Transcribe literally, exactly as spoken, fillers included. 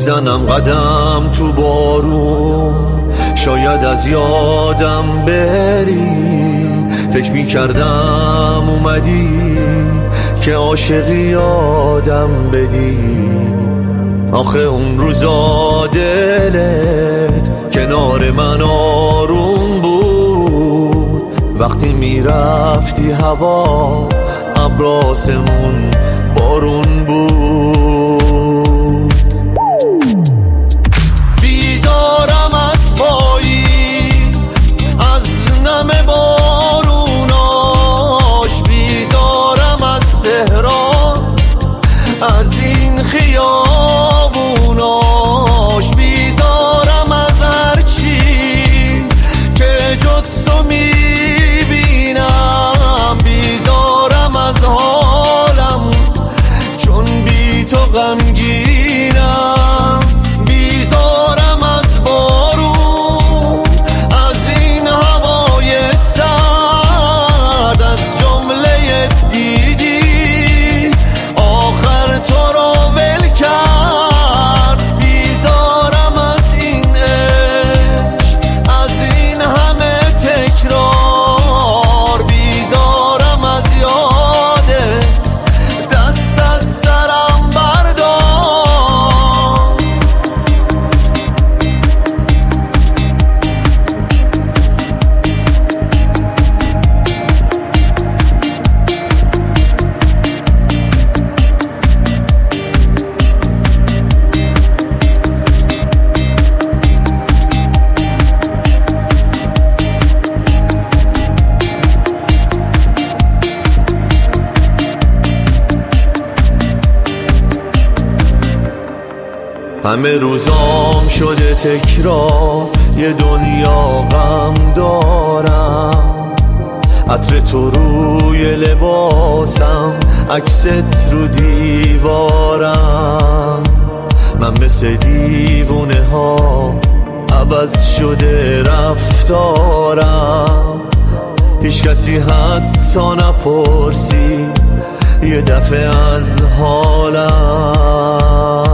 میزنم قدم تو بارون، شاید از یادم بری. فکر میکردم اومدی که عاشقی یادم بدی. آخه اون روزا دلت کنار من آروم بود، وقتی میرفتی هوا ابراسمون بارون بود. بیزارم از پاییز، از نم باروناش، بیزارم از تهران، از این خیابوناش، بیزارم از هرچی که جز تو میبینم، بیزارم از حالم چون بی تو غمگینم، بیزارم از بارون، از این هوای سرد، از جمله دیدی آخر تو رو ول کرد. بیزارم از این عشق، از این همه تکرار، بیزارم از یادت دست از سرم بردار. همه روزام شده تکرار، یه دنیا غم دارم، عطر تو روی لباسم، عکست رو دیوارم. من مثل دیوونه ها عوض شده رفتارم، هیچ کسی حتی نپرسید یه دفعه از حالم.